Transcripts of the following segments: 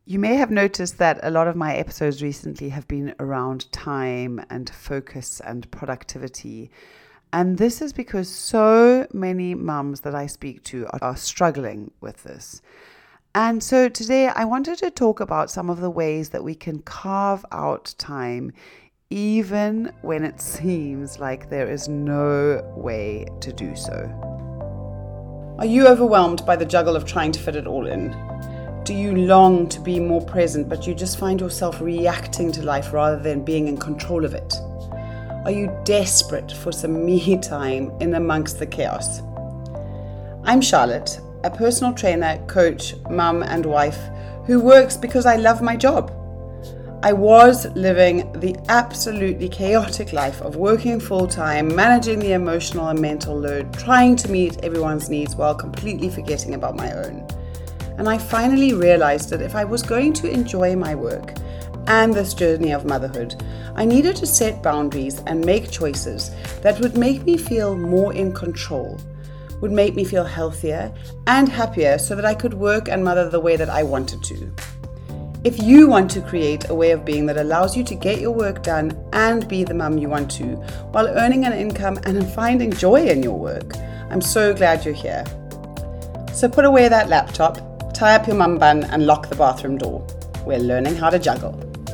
You may have noticed that a lot of my episodes recently have been around time and focus and productivity. And this is because so many mums that I speak to are struggling with this. And so today I wanted to talk about some of the ways that we can carve out time even when it seems like there is no way to do so. Are you overwhelmed by the juggle of trying to fit it all in? Do you long to be more present, but you just find yourself reacting to life rather than being in control of it? Are you desperate for some me time in amongst the chaos? I'm Charlotte, a personal trainer, coach, mum and wife who works because I love my job. I was living the absolutely chaotic life of working full-time, managing the emotional and mental load, trying to meet everyone's needs while completely forgetting about my own. And I finally realized that if I was going to enjoy my work and this journey of motherhood, I needed to set boundaries and make choices that would make me feel more in control, would make me feel healthier and happier so that I could work and mother the way that I wanted to. If you want to create a way of being that allows you to get your work done and be the mum you want to, while earning an income and finding joy in your work, I'm so glad you're here. So put away that laptop, tie up your mum bun and lock the bathroom door. We're learning how to juggle.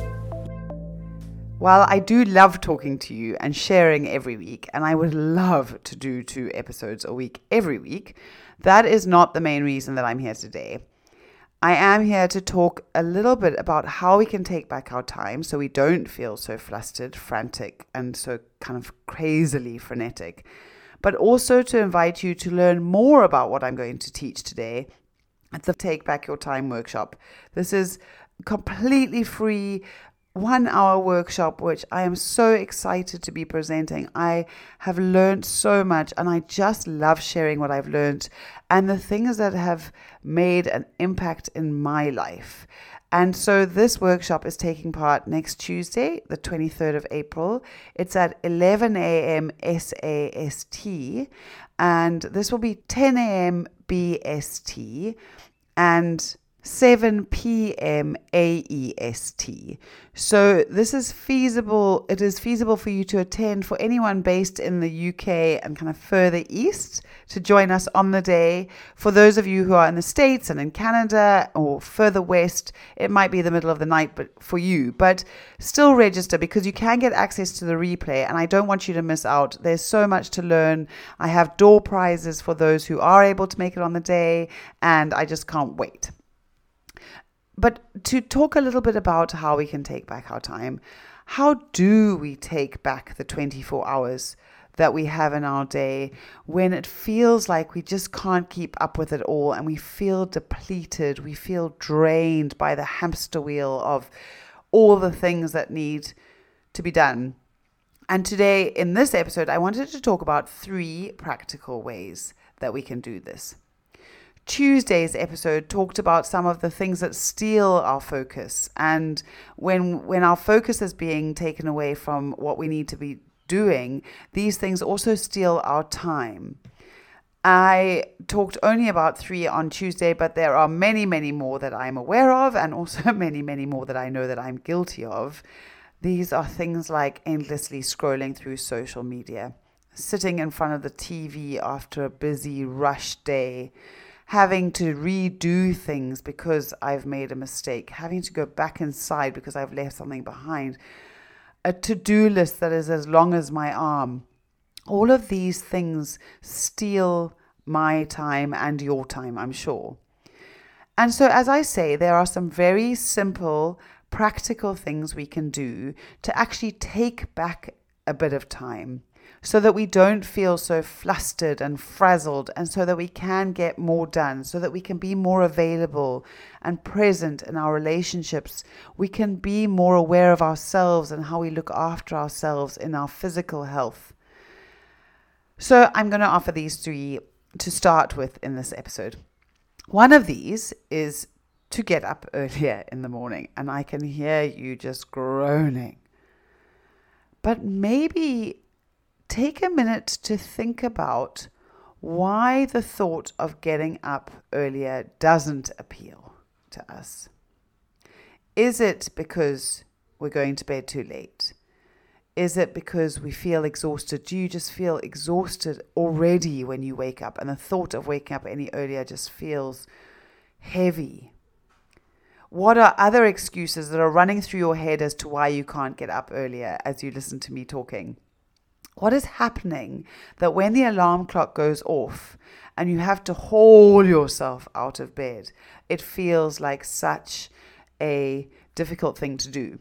While I do love talking to you and sharing every week, and I would love to do 2 episodes a week every week, that is not the main reason that I'm here today. I am here to talk a little bit about how we can take back our time so we don't feel so flustered, frantic, and so kind of crazily frenetic, but also to invite you to learn more about what I'm going to teach today at the Take Back Your Time workshop. This is completely free 1-hour workshop, which I am so excited to be presenting. I have learned so much and I just love sharing what I've learned and the things that have made an impact in my life. And so this workshop is taking part next Tuesday, the 23rd of April. It's at 11 a.m. SAST, and this will be 10 a.m. BST and 7 p.m. AEST. So this is feasible. It is feasible for you to attend for anyone based in the UK and kind of further east to join us on the day. For those of you who are in the States and in Canada or further west, it might be the middle of the night for you, but still register because you can get access to the replay and I don't want you to miss out. There's so much to learn. I have door prizes for those who are able to make it on the day and I just can't wait. But to talk a little bit about how we can take back our time, how do we take back the 24 hours that we have in our day when it feels like we just can't keep up with it all and we feel depleted, we feel drained by the hamster wheel of all the things that need to be done? And today in this episode, I wanted to talk about 3 practical ways that we can do this. Tuesday's episode talked about some of the things that steal our focus. And when our focus is being taken away from what we need to be doing, these things also steal our time. I talked only about 3 on Tuesday, but there are many, many more that I'm aware of and also many, many more that I know that I'm guilty of. These are things like endlessly scrolling through social media, sitting in front of the TV after a busy, rushed day, having to redo things because I've made a mistake, having to go back inside because I've left something behind, a to-do list that is as long as my arm. All of these things steal my time and your time, I'm sure. And so, as I say, there are some very simple, practical things we can do to actually take back a bit of time, so that we don't feel so flustered and frazzled, and so that we can get more done, so that we can be more available and present in our relationships. We can be more aware of ourselves and how we look after ourselves in our physical health. So I'm going to offer these 3 to start with in this episode. One of these is to get up earlier in the morning, and I can hear you just groaning. But maybe take a minute to think about why the thought of getting up earlier doesn't appeal to us. Is it because we're going to bed too late? Is it because we feel exhausted? Do you just feel exhausted already when you wake up? And the thought of waking up any earlier just feels heavy. What are other excuses that are running through your head as to why you can't get up earlier as you listen to me talking? What is happening that when the alarm clock goes off and you have to haul yourself out of bed, it feels like such a difficult thing to do?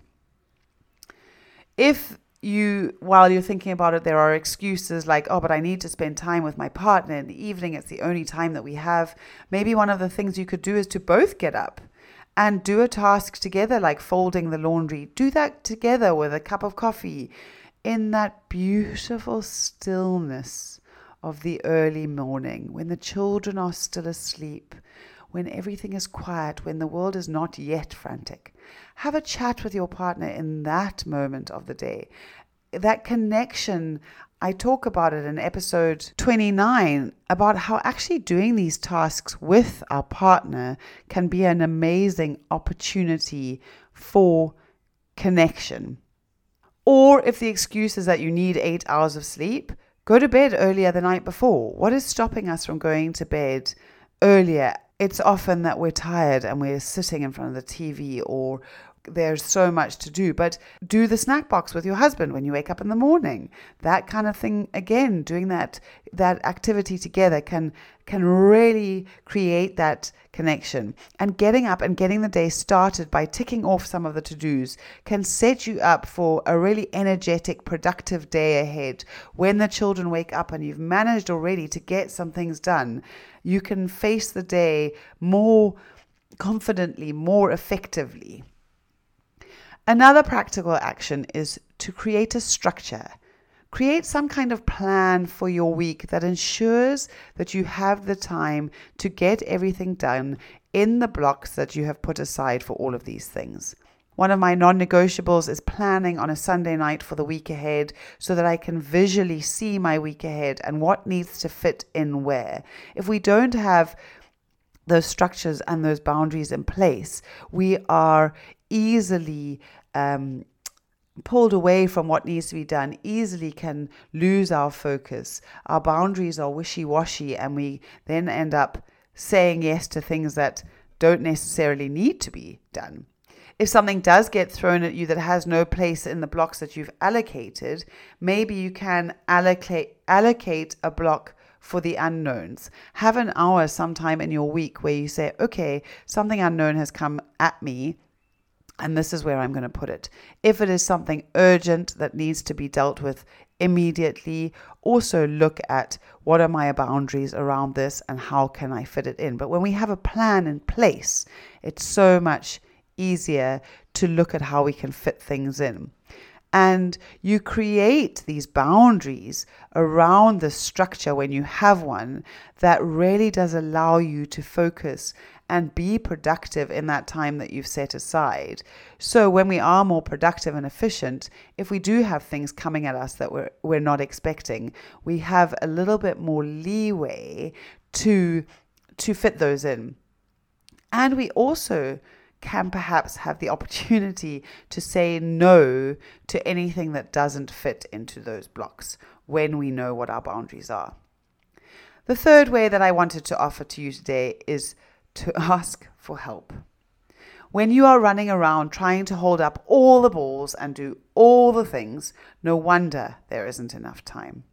If while you're thinking about it, there are excuses like, oh, but I need to spend time with my partner in the evening. It's the only time that we have. Maybe one of the things you could do is to both get up and do a task together, like folding the laundry. Do that together with a cup of coffee in that beautiful stillness of the early morning, when the children are still asleep, when everything is quiet, when the world is not yet frantic. Have a chat with your partner in that moment of the day. That connection, I talk about it in episode 29, about how actually doing these tasks with our partner can be an amazing opportunity for connection. Or if the excuse is that you need 8 hours of sleep, go to bed earlier the night before. What is stopping us from going to bed earlier? It's often that we're tired and we're sitting in front of the TV, or there's so much to do. But do the snack box with your husband when you wake up in the morning. That kind of thing, again, doing that activity together can really create that connection. And getting up and getting the day started by ticking off some of the to-dos can set you up for a really energetic, productive day ahead. When the children wake up and you've managed already to get some things done, you can face the day more confidently, more effectively. Another practical action is to create a structure. Create some kind of plan for your week that ensures that you have the time to get everything done in the blocks that you have put aside for all of these things. One of my non-negotiables is planning on a Sunday night for the week ahead so that I can visually see my week ahead and what needs to fit in where. If we don't have those structures and those boundaries in place, we are easily pulled away from what needs to be done, easily can lose our focus. Our boundaries are wishy-washy, and we then end up saying yes to things that don't necessarily need to be done. If something does get thrown at you that has no place in the blocks that you've allocated, maybe you can allocate a block for the unknowns. Have an hour sometime in your week where you say, okay, something unknown has come at me, and this is where I'm going to put it. If it is something urgent that needs to be dealt with immediately, also look at what are my boundaries around this and how can I fit it in. But when we have a plan in place, it's so much easier to look at how we can fit things in. And you create these boundaries around the structure when you have one that really does allow you to focus and be productive in that time that you've set aside. So when we are more productive and efficient, if we do have things coming at us that we're not expecting, we have a little bit more leeway to fit those in. And we also can perhaps have the opportunity to say no to anything that doesn't fit into those blocks when we know what our boundaries are. The third way that I wanted to offer to you today is to ask for help. When you are running around trying to hold up all the balls and do all the things, no wonder there isn't enough time.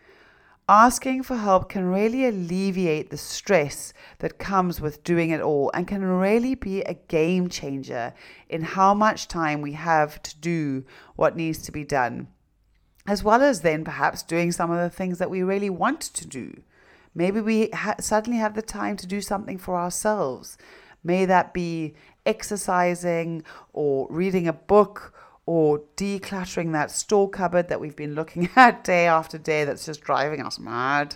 Asking for help can really alleviate the stress that comes with doing it all and can really be a game changer in how much time we have to do what needs to be done, as well as then perhaps doing some of the things that we really want to do. Maybe we suddenly have the time to do something for ourselves. May that be exercising or reading a book or decluttering that store cupboard that we've been looking at day after day that's just driving us mad.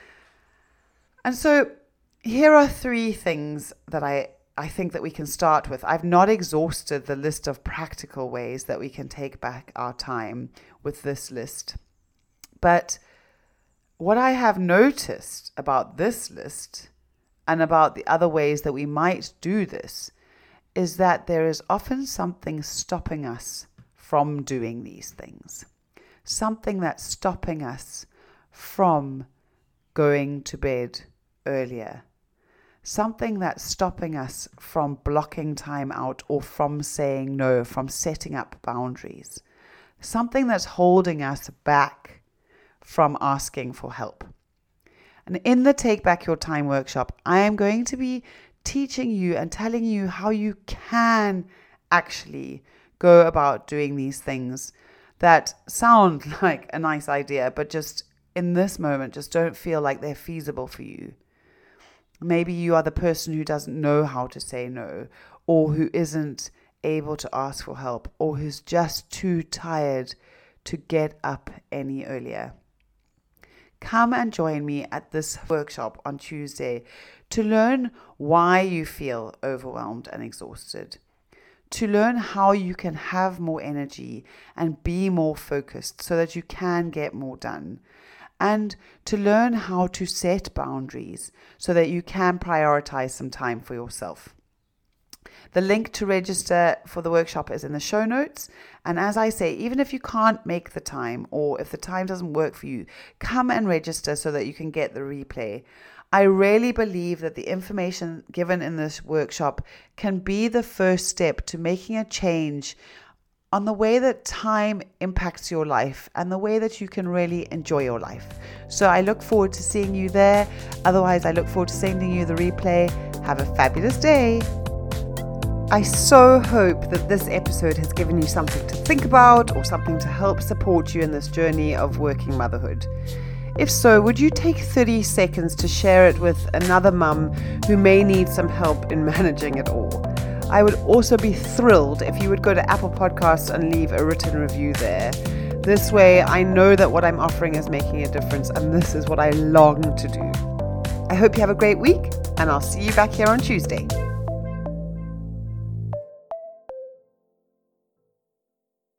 And so here are 3 things that I think that we can start with. I've not exhausted the list of practical ways that we can take back our time with this list. But what I have noticed about this list and about the other ways that we might do this is that there is often something stopping us from doing these things. Something that's stopping us from going to bed earlier. Something that's stopping us from blocking time out or from saying no, from setting up boundaries. Something that's holding us back from asking for help. And in the Take Back Your Time workshop, I am going to be teaching you and telling you how you can actually go about doing these things that sound like a nice idea, but just in this moment, just don't feel like they're feasible for you. Maybe you are the person who doesn't know how to say no, or who isn't able to ask for help, or who's just too tired to get up any earlier. Come and join me at this workshop on Tuesday to learn why you feel overwhelmed and exhausted, to learn how you can have more energy and be more focused so that you can get more done, and to learn how to set boundaries so that you can prioritize some time for yourself. The link to register for the workshop is in the show notes. And as I say, even if you can't make the time or if the time doesn't work for you, come and register so that you can get the replay. I really believe that the information given in this workshop can be the first step to making a change on the way that time impacts your life and the way that you can really enjoy your life. So I look forward to seeing you there. Otherwise, I look forward to sending you the replay. Have a fabulous day. I so hope that this episode has given you something to think about or something to help support you in this journey of working motherhood. If so, would you take 30 seconds to share it with another mum who may need some help in managing it all? I would also be thrilled if you would go to Apple Podcasts and leave a written review there. This way, I know that what I'm offering is making a difference, and this is what I long to do. I hope you have a great week, and I'll see you back here on Tuesday.